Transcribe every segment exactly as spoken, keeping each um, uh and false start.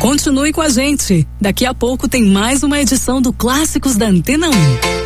Continue com a gente. Daqui a pouco tem mais uma edição do Clássicos da Antena um.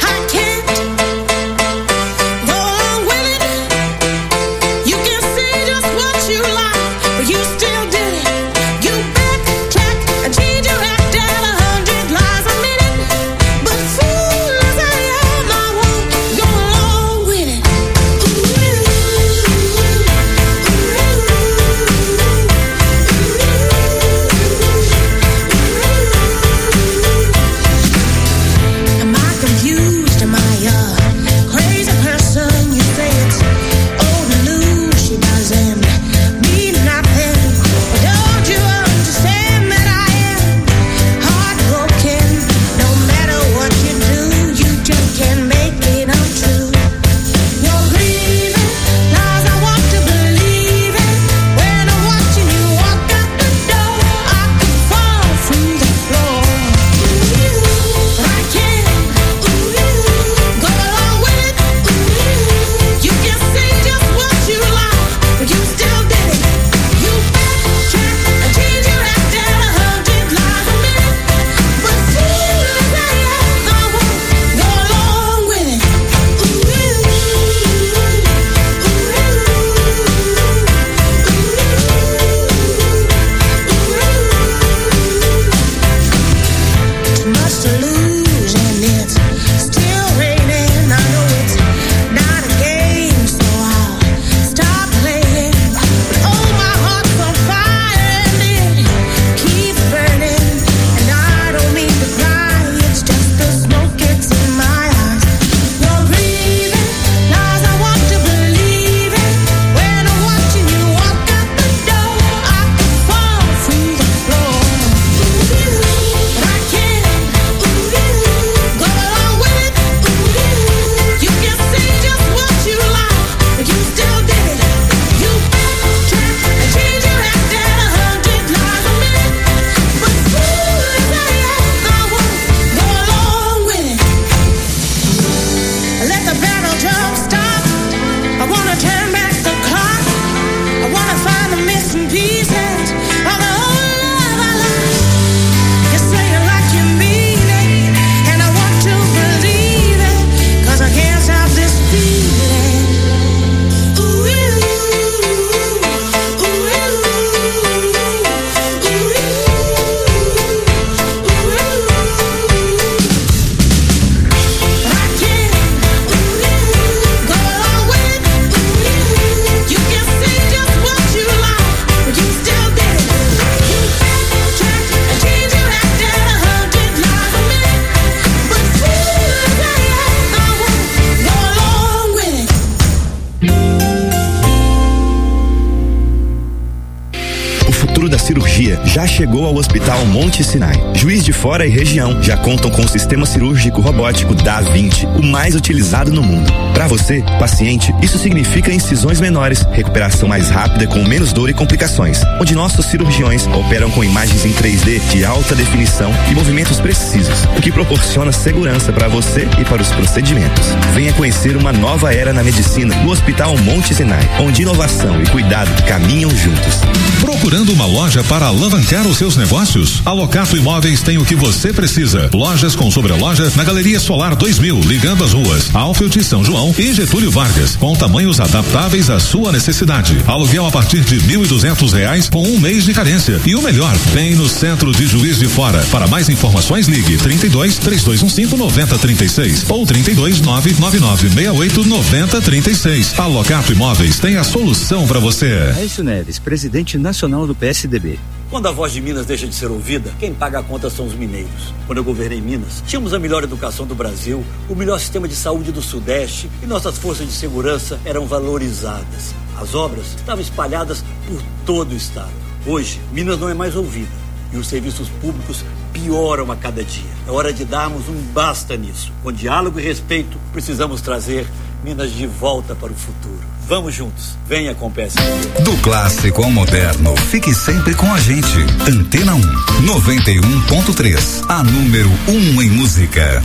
Já chegou ao Hospital Monte Sinai. Juiz de Fora e região já contam com o sistema cirúrgico robótico Da Vinci, o mais utilizado no mundo. Para você, paciente, isso significa incisões menores, recuperação mais rápida com menos dor e complicações, onde nossos cirurgiões operam com imagens em três D de alta definição e movimentos precisos, o que proporciona segurança para você e para os procedimentos. Venha conhecer uma nova era na medicina no Hospital Monte Sinai, onde inovação e cuidado caminham juntos. Procurando uma loja para alavancar os seus negócios? A Locato Imóveis tem o que você precisa. Lojas com sobreloja na Galeria Solar dois mil, ligando as ruas Alfield, São João e Getúlio Vargas, com tamanhos adaptáveis à sua necessidade. Aluguel a partir de mil e duzentos reais com um mês de carência. E o melhor, bem no centro de Juiz de Fora. Para mais informações, ligue trinta e dois, três dois um cinco, nove zero três seis ou trinta e dois, nove nove nove seis oito, nove zero três seis. A Locato Imóveis tem a solução para você. Aécio Neves, presidente nacional do P S D B. Quando a voz de Minas deixa de ser ouvida, quem paga a conta são os mineiros. Quando eu governei Minas, tínhamos a melhor educação do Brasil, o melhor sistema de saúde do Sudeste e nossas forças de segurança eram valorizadas. As obras estavam espalhadas por todo o estado. Hoje, Minas não é mais ouvida e os serviços públicos pioram a cada dia. É hora de darmos um basta nisso. Com diálogo e respeito, precisamos trazer Minas de volta para o futuro. Vamos juntos. Venha com o P S D B. Do clássico ao moderno, fique sempre com a gente. Antena um, noventa e um ponto três. A número um em música.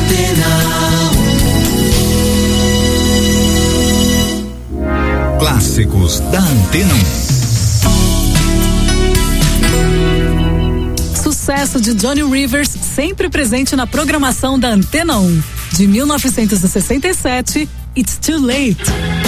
Antena um. Clássico. clássicos da Antena um. Sucesso de Johnny Rivers, sempre presente na programação da Antena um. De mil novecentos e sessenta e sete, It's Too Late.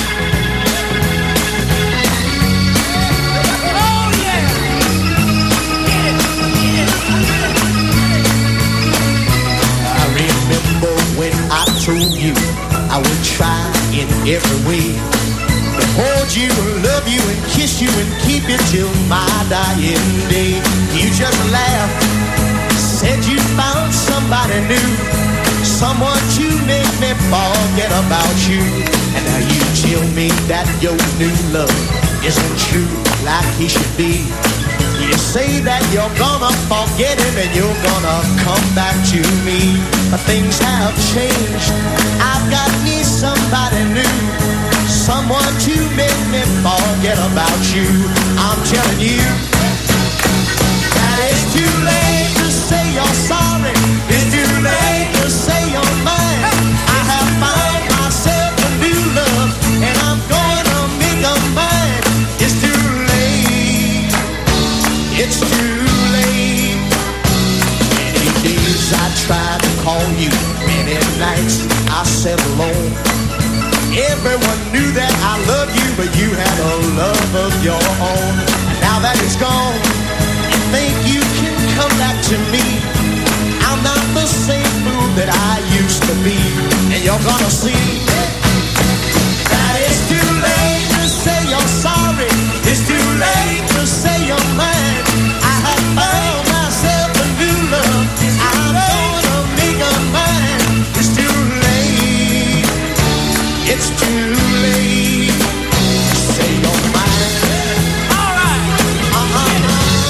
I told you I would try in every way to hold you and love you and kiss you and keep you till my dying day. You just laughed, said you found somebody new, someone to make me forget about you. And now you tell me that your new love isn't true like he should be. You say that you're gonna forget him and you're gonna come back to me. But things have changed. I've got me somebody new, someone to make me forget about you. I'm telling you that it's too late to say you're sorry. It's too late to say you're mine. I have found myself a new love and I'm gonna make her mine. It's too late. It's too late. Many days I tried to call you, many nights I sat alone. Everyone knew that I loved you, but you had a love of your own. And now that it's gone, you think you can come back to me. I'm not the same fool that I used to be. And you're gonna see that it's too late to say you're sorry. It's too late to say you're mine. I have found myself a new love. I'm gonna make her mine. It's too late. It's too late to say you're mine. All right. Uh-huh.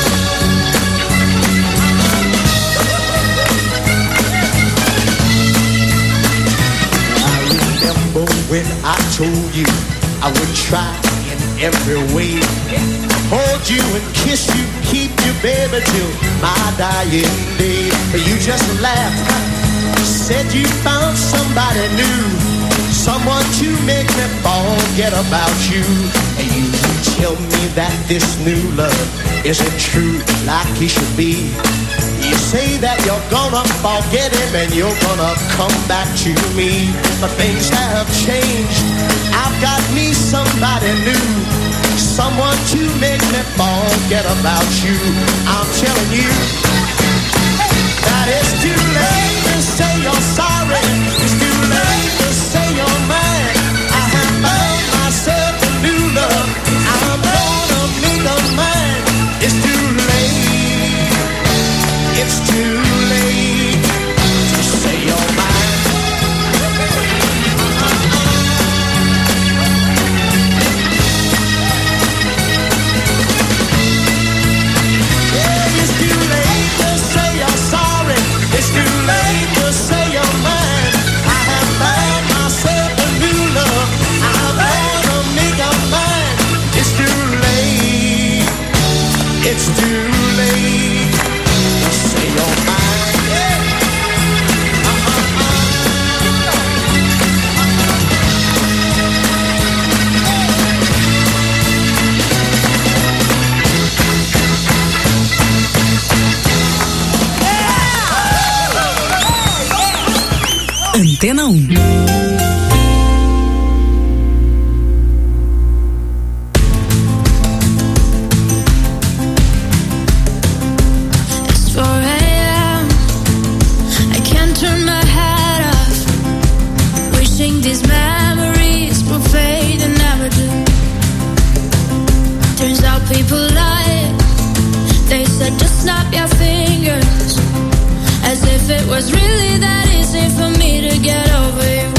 I remember when I told you I would try in every way, hold you and kiss you, keep you, baby, till my dying day. But you just laughed, said you found somebody new, someone to make me forget about you. And you tell me that this new love isn't true like he should be. You say that you're gonna forget him and you're gonna come back to me. But things have changed. I've got me somebody new, someone to make me forget about you. I'm telling you that it's too late to say you're sorry. It's too late to say you're mine. I have found myself a new love. I'm gonna make her mine. It's too late. It's too late to say you're mine. Yeah, it's too late to say you're sorry. It's too late to say you're mine. I have found myself a new love. I'm gonna make her mine. It's too late. It's too late to say you're mine. Yeah. Antena um. These memories will fade and never do. Turns out people lie. They said just snap your fingers, as if it was really that easy for me to get over you.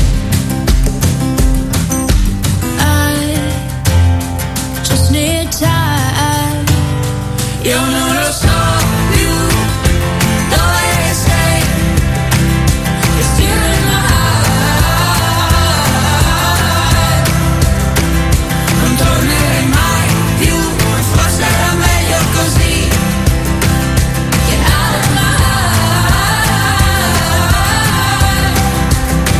I just need time. Yo no lo so più dove sei. You're still in my heart. Non tornerei mai più, forse era meglio così. Get out of my heart.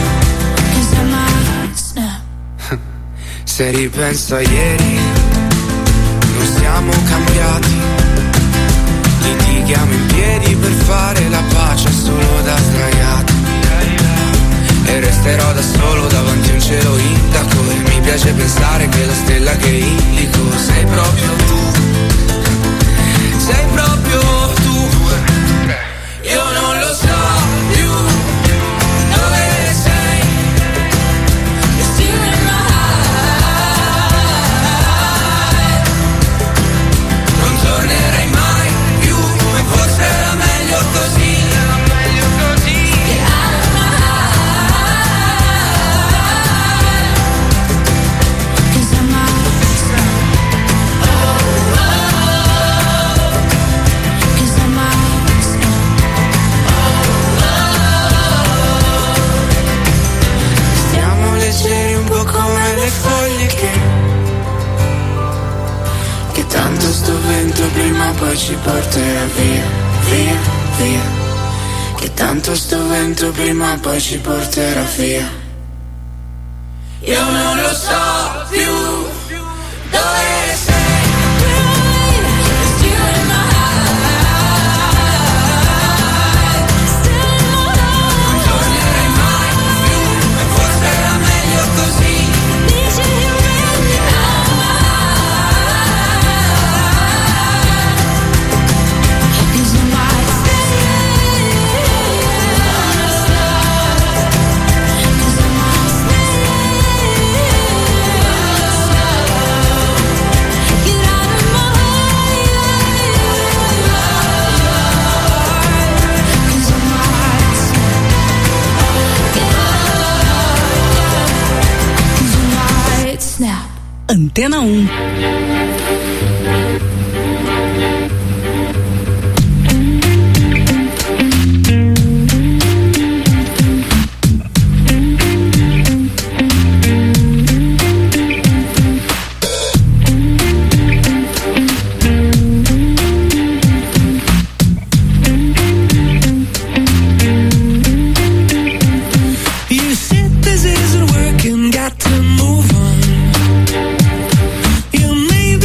Se ripenso a ieri, non siamo cambiati. Litighiamo in piedi per fare la pace solo da sdraiati. E resterò da solo davanti a un cielo indaco. E mi piace pensare che la stella che indico sei proprio tu. Sei proprio tu. Io non lo so più dove sei. You're still in my heart. Non tornerai mai più, e forse era meglio così. Era meglio così. Get out of my heart. 'Cause I'm out. Oh, oh, oh. 'Cause I'm out. Oh, oh. Stiamo leggeri un po' come le foglie che Che tanto sto vento prima o poi ci porterà via, via, via. Che tanto sto vento prima o poi ci porterà via. Io non lo so più dove sei. Still in my heart. Still in my heart. Non tornerai mai più, e forse era meglio così. Dici you really are mine. 'Cause I might stay. 'Cause I might stay. Get out of my heart. 'Cause I might stay. Get out. 'Cause I might snap. Antena um. You said this isn't working, got to move on. You made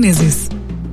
Gênesis.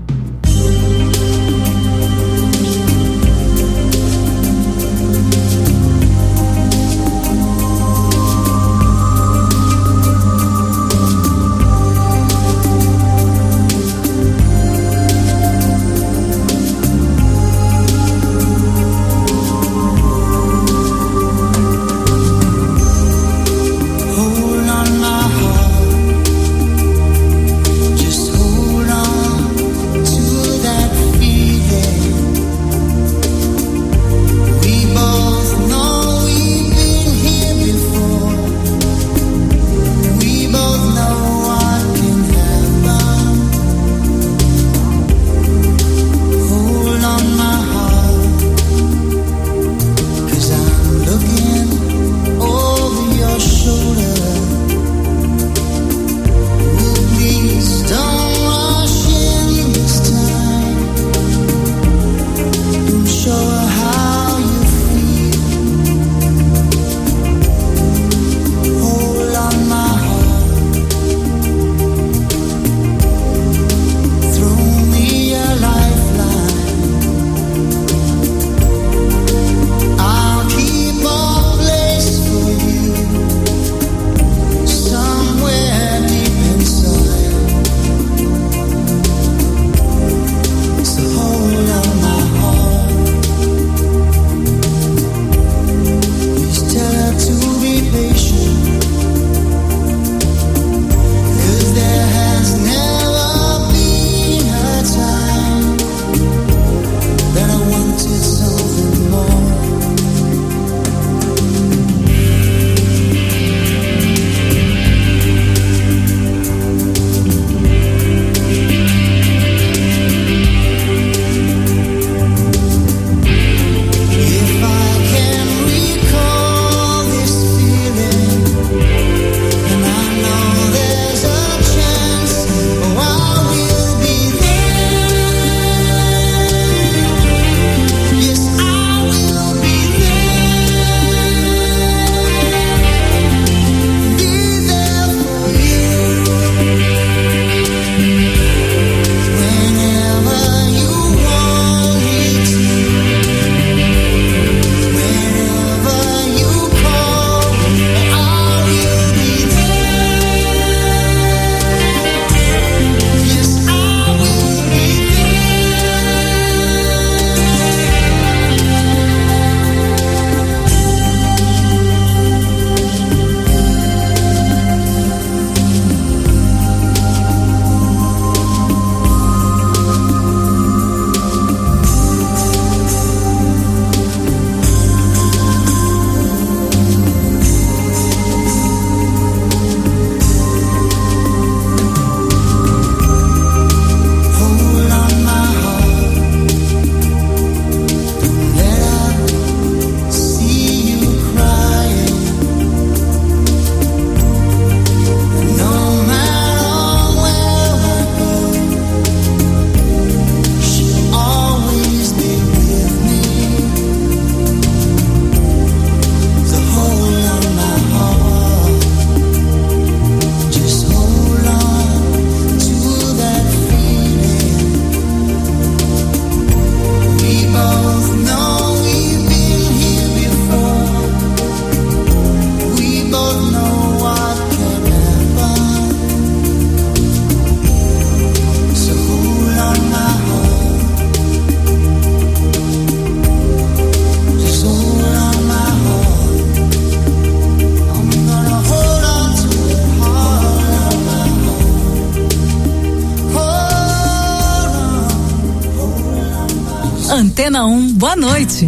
Antena um, boa noite.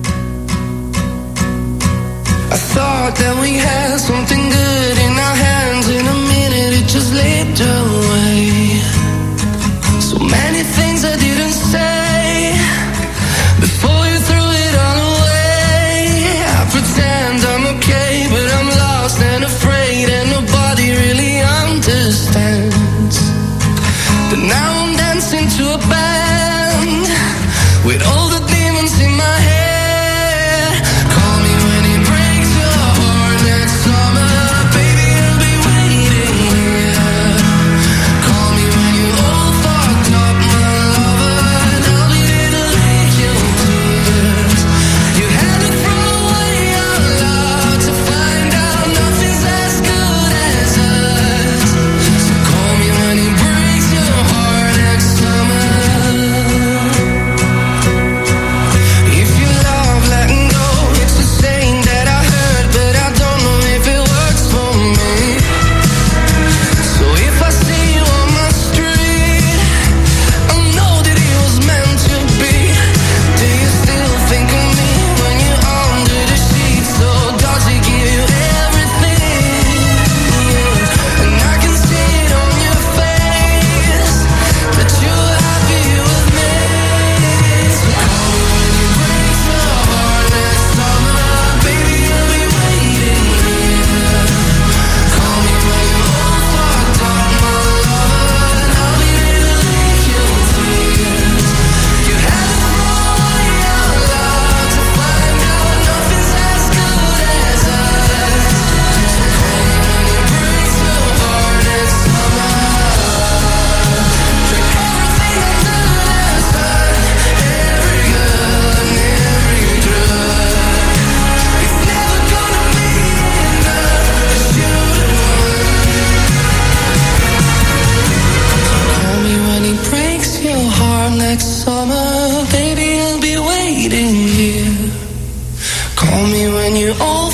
I thought that we had something good in our hands. In a minute it just slipped away. So many things I didn't say before you threw it all away. I pretend I'm okay, but I'm lost and afraid, and nobody really understands. But now I'm dancing to a band with all the demons in my head. Call me when it breaks your heart next summer.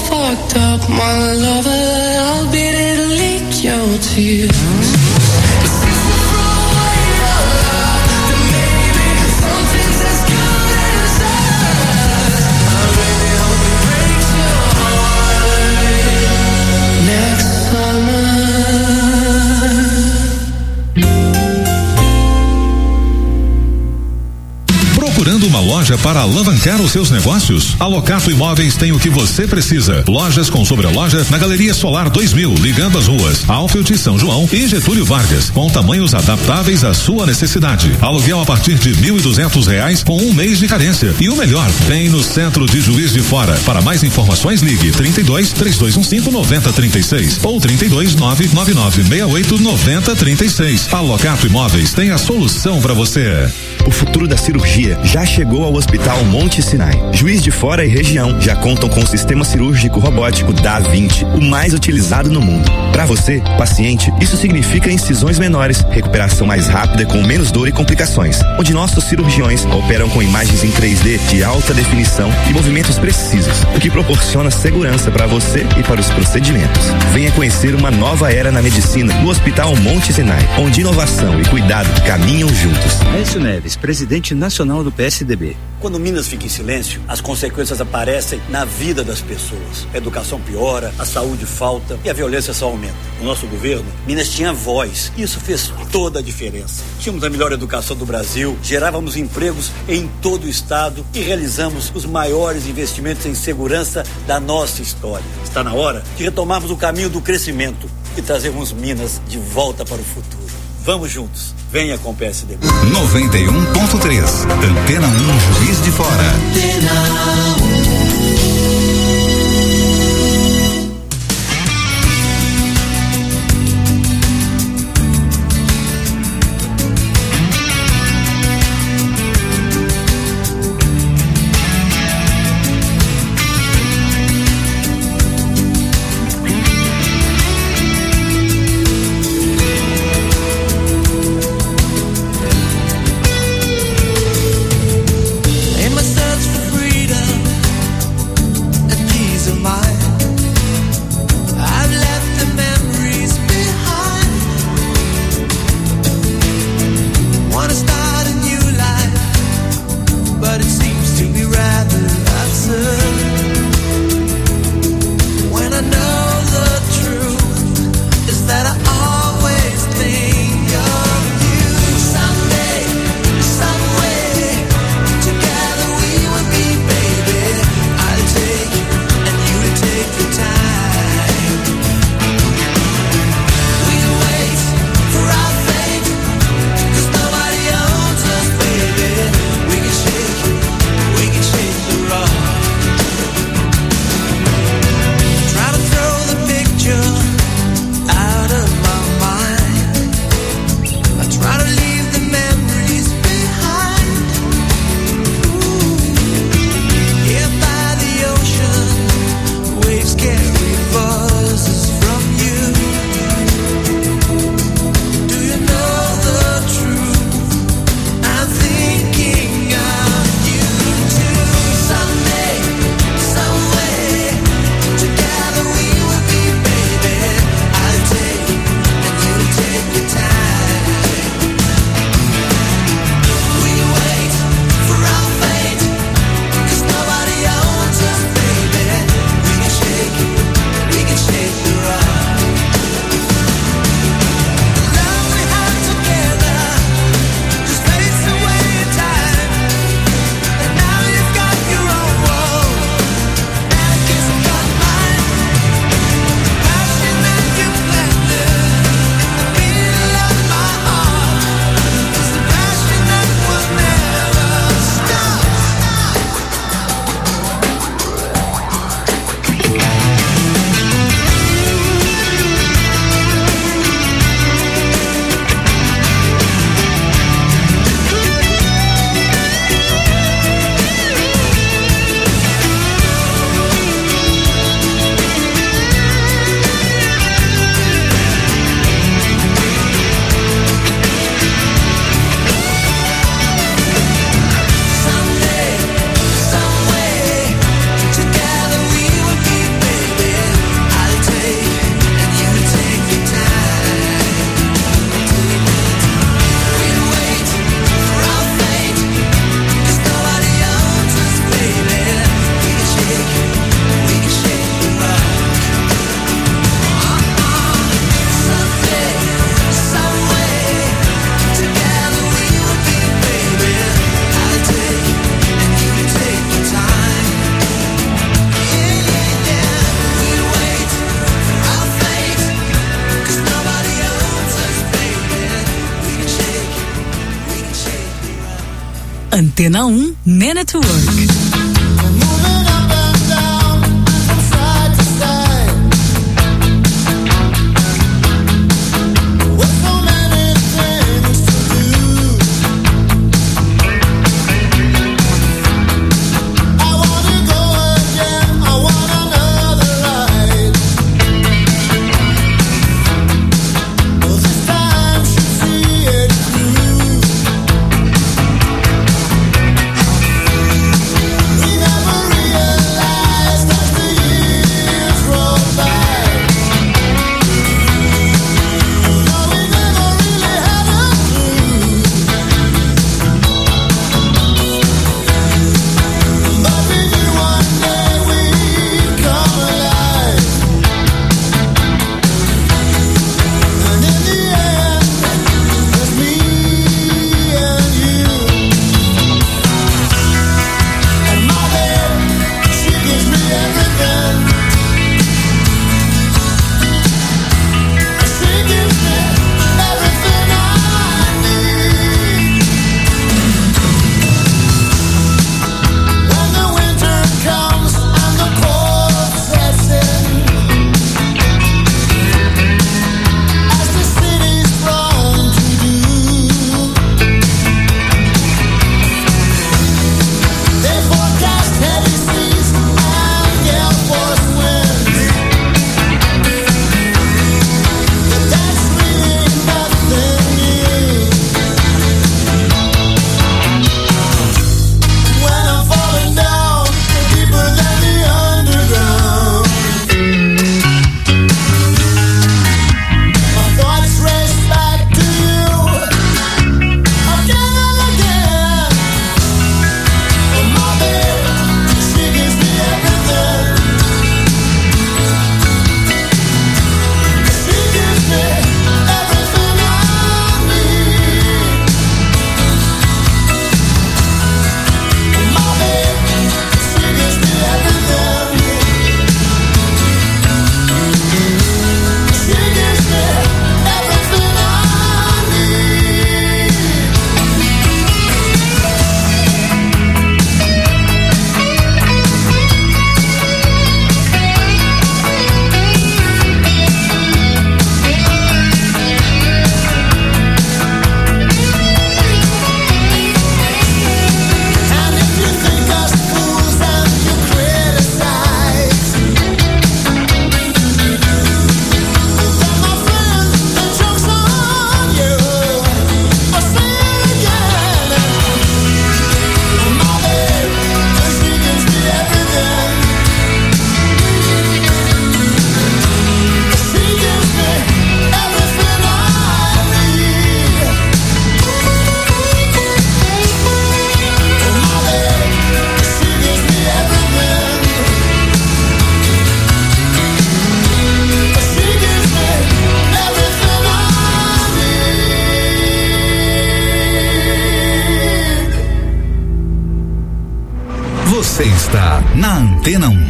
fucked up, my lover. I'll be there to leak your tears. Procurando uma loja para alavancar os seus negócios? A Locato Imóveis tem o que você precisa. Lojas com sobreloja na Galeria Solar dois mil, ligando as ruas Alfield, São João e Getúlio Vargas, com tamanhos adaptáveis à sua necessidade. Aluguel a partir de mil e duzentos reais com um mês de carência. E o melhor, tem no centro de Juiz de Fora. Para mais informações, ligue trinta e dois, três dois um cinco, nove zero três seis ou trinta e dois, nove nove nove seis oito, nove zero três seis. A Locato Imóveis tem a solução para você. O futuro da cirurgia já chegou ao Hospital Monte Sinai. Juiz de Fora e região já contam com o sistema cirúrgico robótico Da Vinci, o mais utilizado no mundo. Para você, paciente, isso significa incisões menores, recuperação mais rápida com menos dor e complicações, onde nossos cirurgiões operam com imagens em três D de alta definição e movimentos precisos, o que proporciona segurança para você e para os procedimentos. Venha conhecer uma nova era na medicina no Hospital Monte Sinai, onde inovação e cuidado caminham juntos. Aécio Neves, presidente nacional do P S D B. Quando Minas fica em silêncio, as consequências aparecem na vida das pessoas. A educação piora, a saúde falta e a violência só aumenta. No nosso governo, Minas tinha voz. Isso fez toda a diferença. Tínhamos a melhor educação do Brasil, gerávamos empregos em todo o estado e realizamos os maiores investimentos em segurança da nossa história. Está na hora de retomarmos o caminho do crescimento e trazermos Minas de volta para o futuro. Vamos juntos. Venha com o P S D B. noventa e um ponto três. Antena um, Juiz de Fora. Antena um. In my search for freedom, Antena um Man at Work. Você está na Antena um.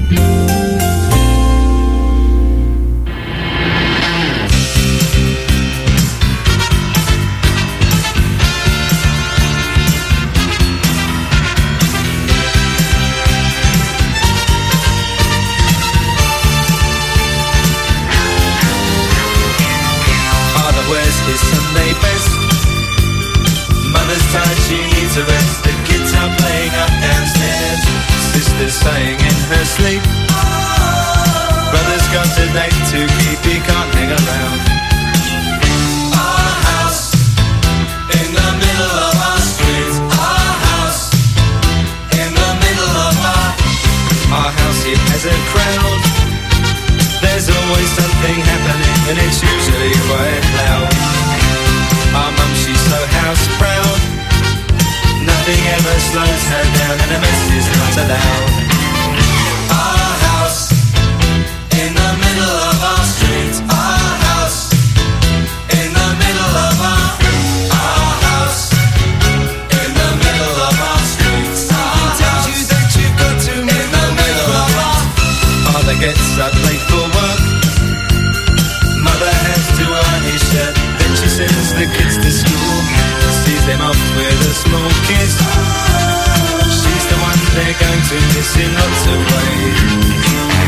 His Sunday best. Mother's tired, she needs a rest. The kids are playing up downstairs. Sister's sighing in her sleep. Brother's got a date to keep, he can't hang around. Our house in the middle of our street. Our house in the middle of our Our house, it has a crowd. There's always something happening and it's usually quite loud. Our mum, she's so house proud. Nothing ever slows her down and a mess is not allowed. Our house in the middle of our street. Our house in the middle of our Our house in the middle of our street. He tells you that you've got to in the middle of our Father gets up late for work. Mother has to iron his shirt. The she sends the kids to school, sees them off with a small kiss. She's the one they're going to miss in lots of ways.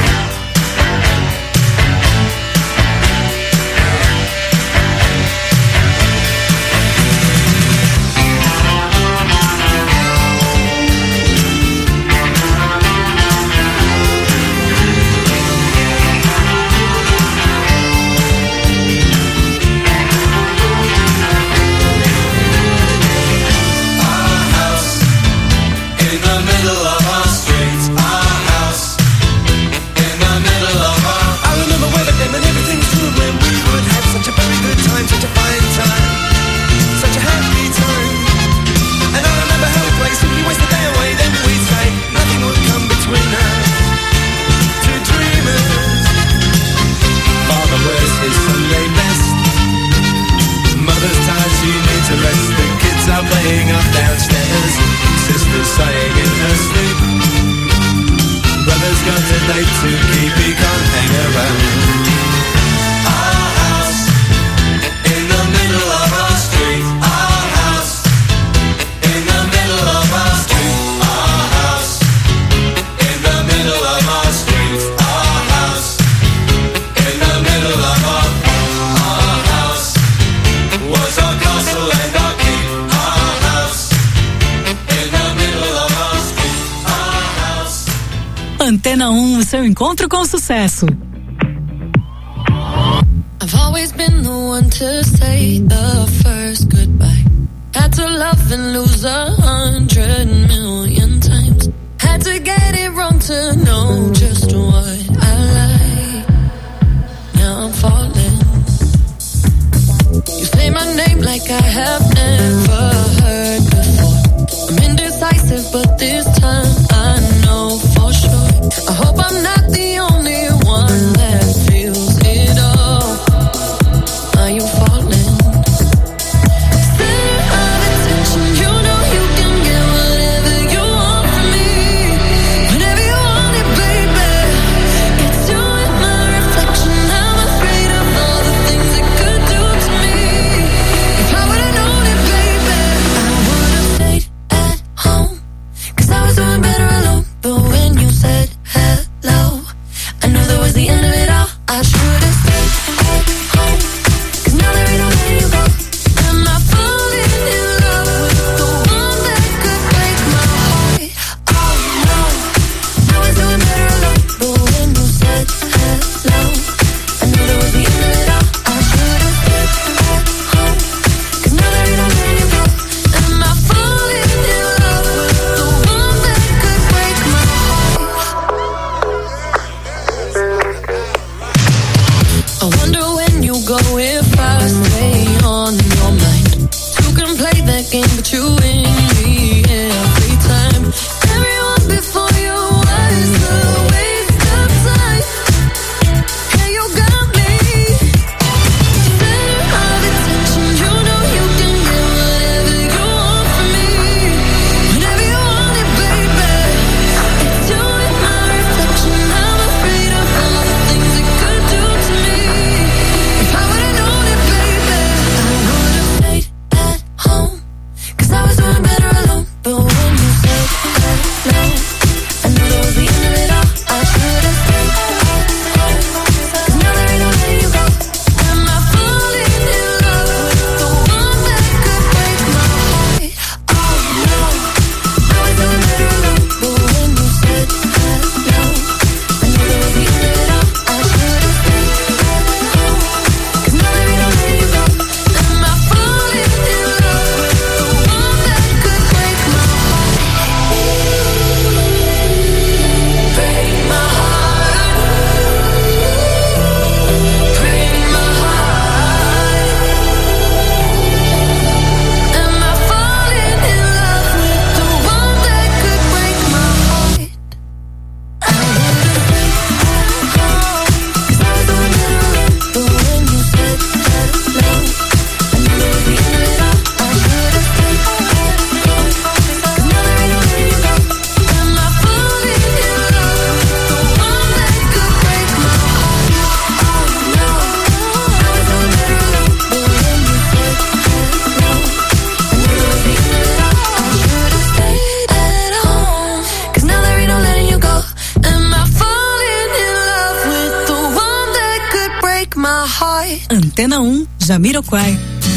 Playing up downstairs, sister's sighing in her sleep. Brother's got a date to keep, he can't hang around. Our house in the middle of our street. Our house in the middle of our street. Our house in the middle of our street. Our house in the middle of our our house was our castle and our keep. Antena um, o seu encontro com sucesso. I've always been the one to say the first goodbye. Had to love and lose a hundred million times. Had to get it wrong to know just what I like. Now I'm falling. You say my name like I have never heard before. I'm indecisive, but this time I know for sure. I hope I'm not the only one that feels it all. Are you falling? Center of attention, you know you can get whatever you want from me. Whenever you want it, baby. It's you and my reflection. I'm afraid of all the things it could do to me. If I would've known it, baby, I would've stayed at home. Cause I was doing better alone. But when you said hello, I knew that was the end of it all. I should've stayed at home. Cause now there ain't no letting you go. Am I falling in love with the one that could break my heart? Oh no, I was doing better alone. But when you said hello, I knew that was the end of it all. I should've stayed at home. Cause now there ain't no letting you go. Am I falling in love with the one that could break my heart? I wonder when you go if I stay on your mind. You can play that game, but you win me every time. Everyone before you was a waste of time. Hey, you got me. Center of attention, you know you can get whatever you want from me. Whenever you want it, baby. It's you and my reflection. I'm afraid of all the things it could do to me. my heart. Antena um, Jamiroquai.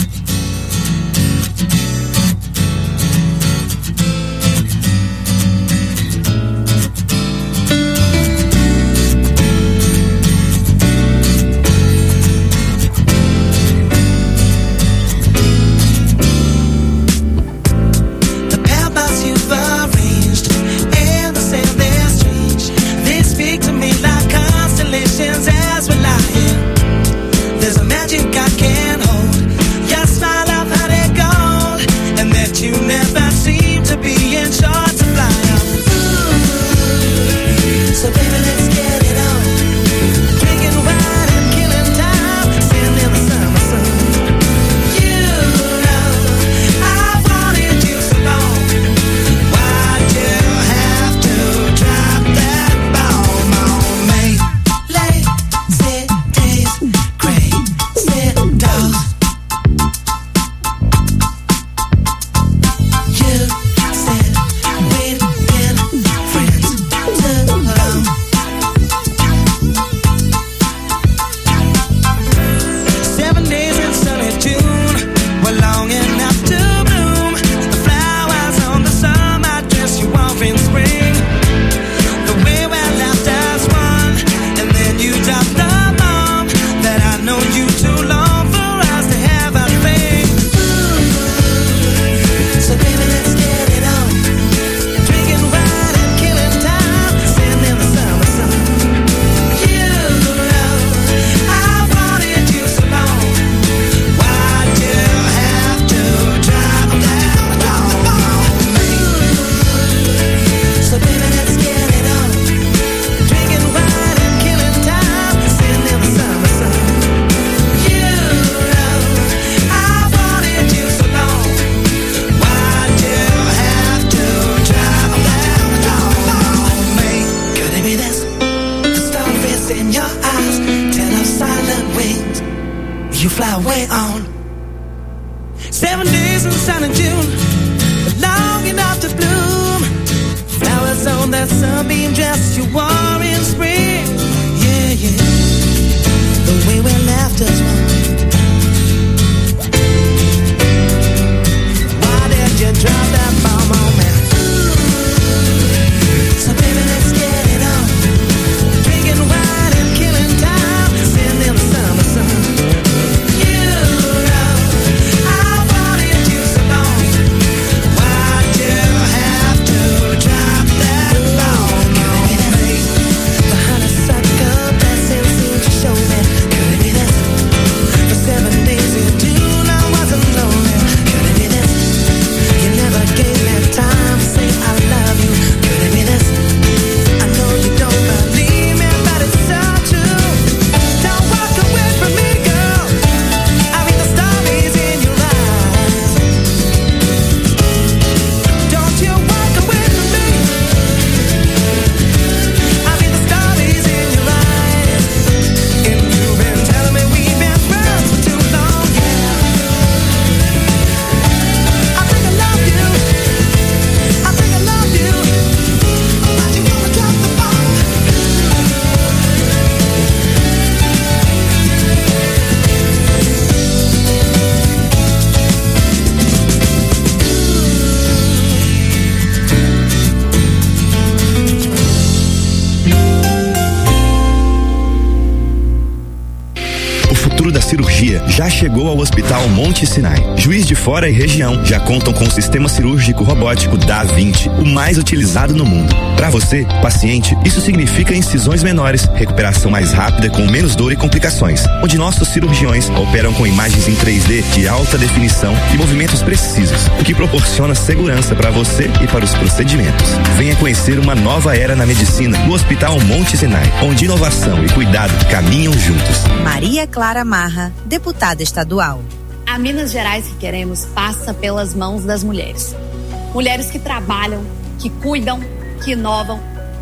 cirurgia já chegou ao Hospital Monte Sinai. Juiz de Fora e região já contam com o sistema cirúrgico robótico Da Vinci, o mais utilizado no mundo. Para você, paciente, isso significa incisões menores, recuperação mais rápida com menos dor e complicações, onde nossos cirurgiões operam com imagens em três D de alta definição e movimentos precisos, o que proporciona segurança para você e para os procedimentos. Venha conhecer uma nova era na medicina no Hospital Monte Sinai, onde inovação e cuidado caminham juntos. Maria Clara Marra, deputada estadual. A Minas Gerais que queremos passa pelas mãos das mulheres. Mulheres que trabalham, que cuidam, que inovam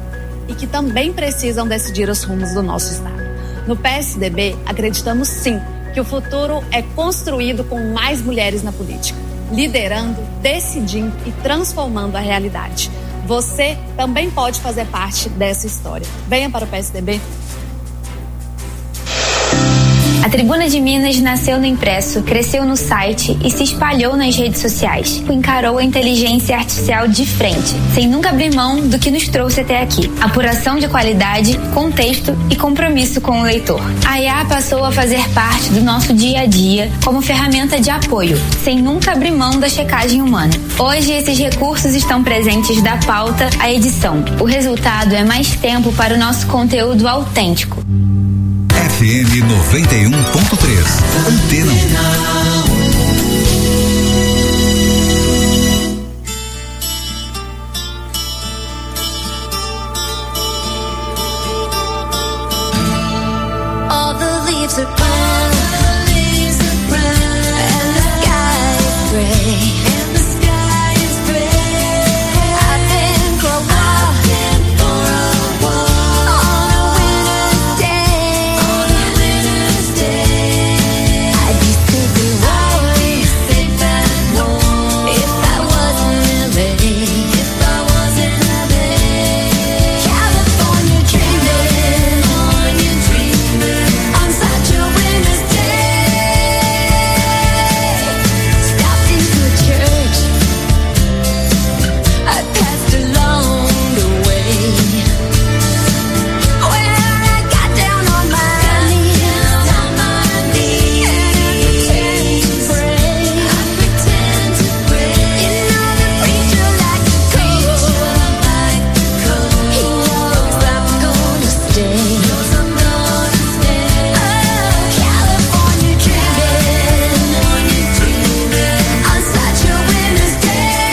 e que também precisam decidir os rumos do nosso estado. No P S D B, acreditamos sim que o futuro é construído com mais mulheres na política, liderando, decidindo e transformando a realidade. Você também pode fazer parte dessa história. Venha para o P S D B. A Tribuna de Minas nasceu no impresso, cresceu no site e se espalhou nas redes sociais. Encarou a inteligência artificial de frente, sem nunca abrir mão do que nos trouxe até aqui. Apuração de qualidade, contexto e compromisso com o leitor. A I A passou a fazer parte do nosso dia a dia como ferramenta de apoio, sem nunca abrir mão da checagem humana. Hoje, esses recursos estão presentes da pauta à edição. O resultado é mais tempo para o nosso conteúdo autêntico. F M noventa e um ponto três. Antena um. All the leaves are brown, and the sky is gray. And the sky is gray. I've been for a while, for a while, on a winter's day. On a winter's day, I'd be safe and warm, safe and warm, if I wasn't L A. If I wasn't L A. California dreaming, California dreaming, on such a winter's day. Stopped into a church, I passed along the way, where I got down on my knees, on my knees, and I pretend to pray. I pretend to pray. You know the preacher like the cold, like the cold. He knows I'm gonna stay. Knows I'm gonna stay. Oh, California dreaming, California dreaming, on such a winter's day.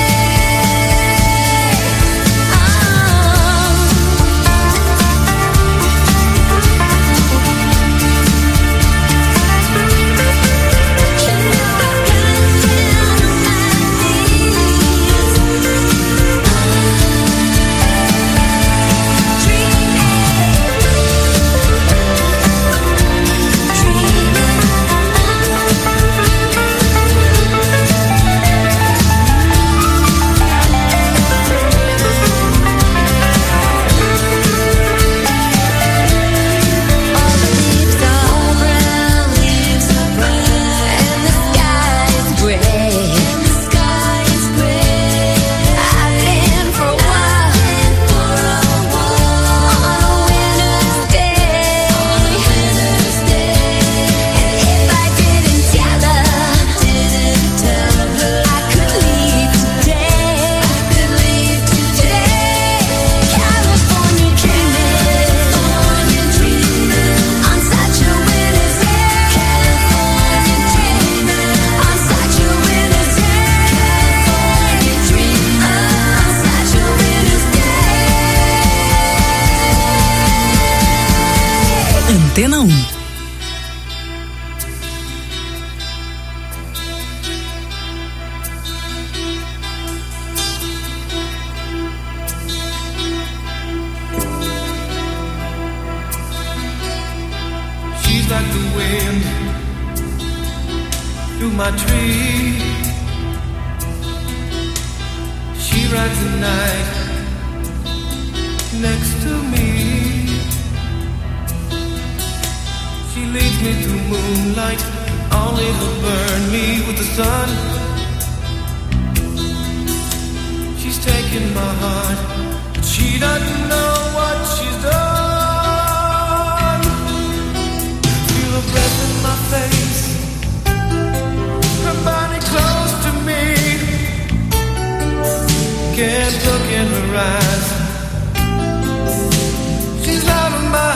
Antena um. She's like the wind through my tree. She rides the night next to me. She leads me through moonlight, only to burn me with the sun. She's taken my heart, but she doesn't know what she's done. Feel her breath in my face, her body close to me. Can't look in her eyes, she's out of my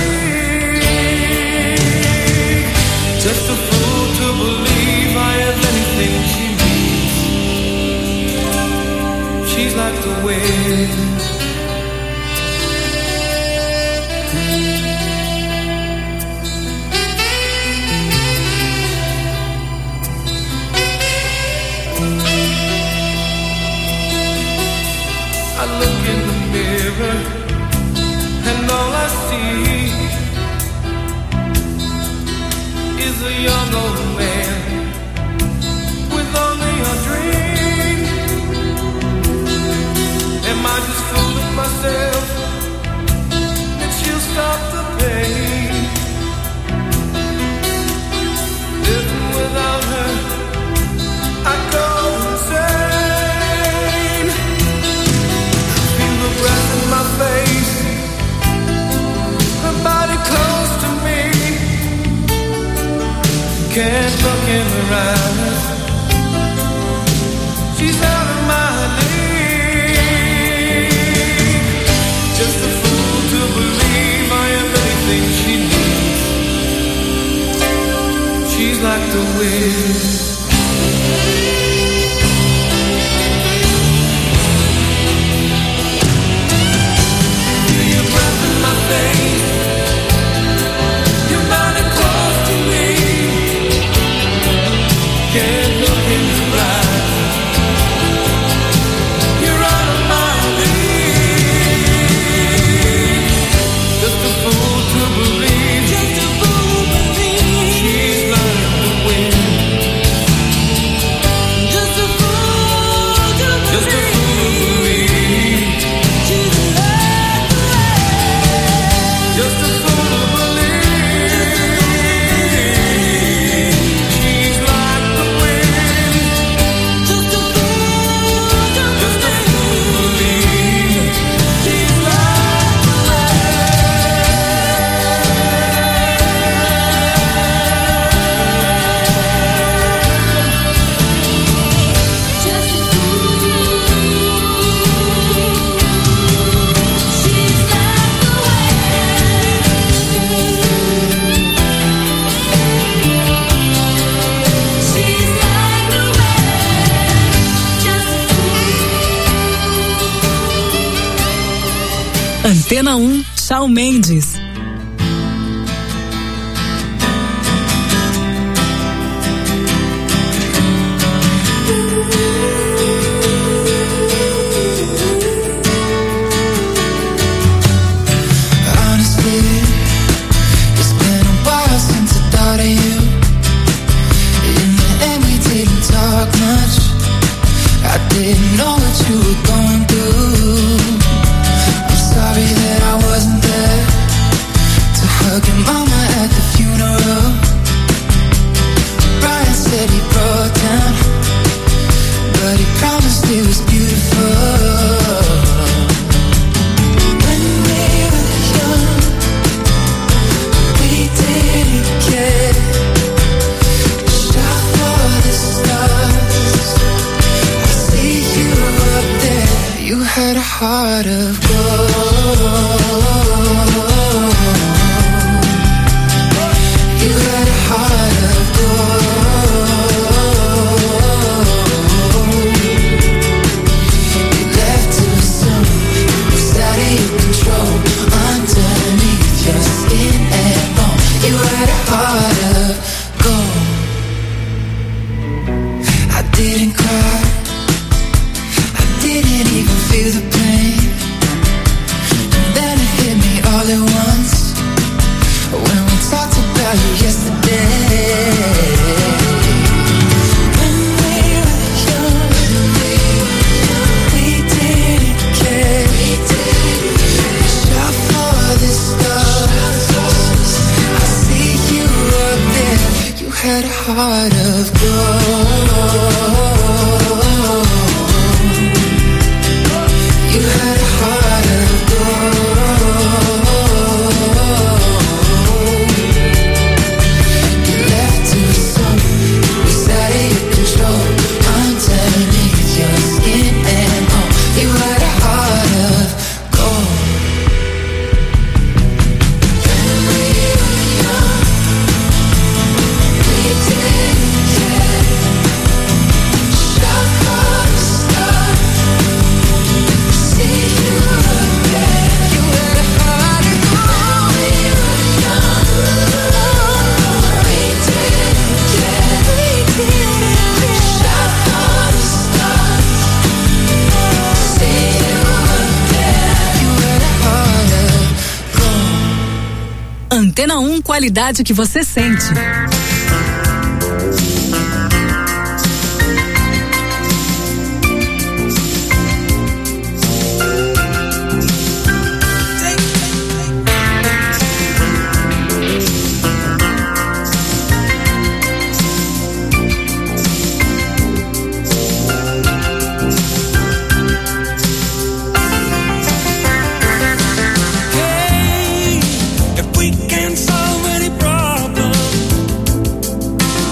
league. Just a fool to believe I have anything she needs. She's like the wind. I look in the mirror and all I see is a young old man with only a dream. Am I just fooling myself that she'll stop the pain? Can't look in her eyes. She's out of my league. Just a fool to believe I am anything she needs. She's like the wind. Feel your breath in my face. You're mighty close to me. Can't look into eyes. You're out of my league. Just a fool to believe. Just a fool to believe. She's like the wind. Just a fool to believe. Just a fool to believe. She's like the wind. Just a fool to believe. She's like the wind. Just a fool to Just a fool to believe. She's like the Antena um, Shawn Mendes. Honestly, it's been a while since I thought of you. In the end, we didn't talk much. I didn't know what you were going through. I'm sorry that I wasn't there to hug your mama at the funeral. Brian said he broke down, but he promised it was beautiful. When we were young, we didn't care. Shot for the stars. I see you up there. You had a heart of gold. You had a heart of gold. You left too soon. Was out of your control. Underneath your skin and bone. You had a heart of gold. I didn't cry. I didn't even feel the pain. And then it hit me all at once. When we talked about you yesterday. When we were young, we didn't care. Shot for the stars. I see you up there. You had a heart of gold. You had a heart of gold. You left too soon. Was out of your control. Underneath your skin and bone. You had a heart of gold. When we were young, we didn't care. Shot for the stars. See you up there. You had a heart of gold. We were young, we didn't care. Shot for the stars. See you up there. You had a heart of gold. Antena um, qualidade que você sente. Hey, if we can't solve any problem,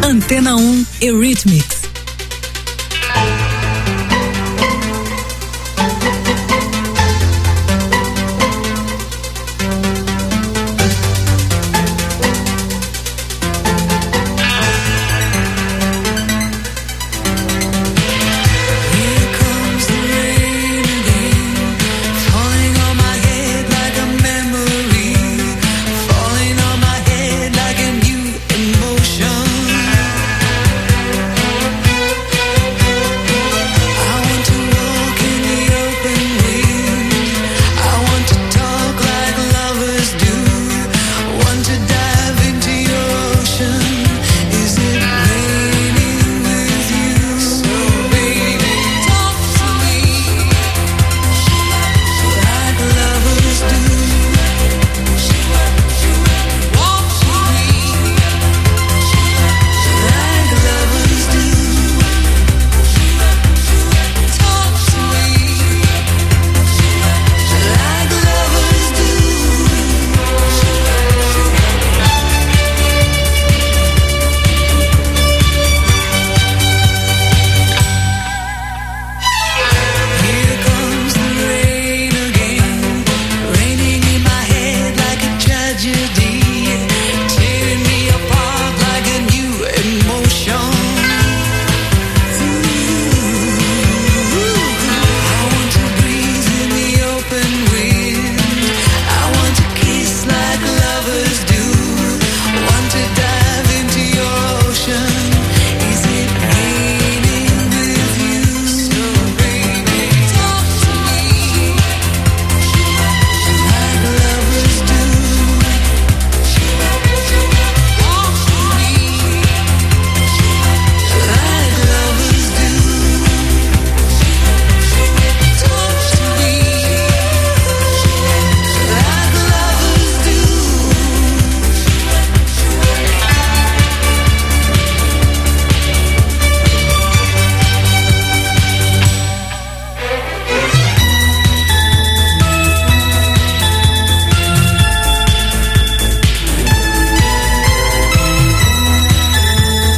Antena um Eurythmics.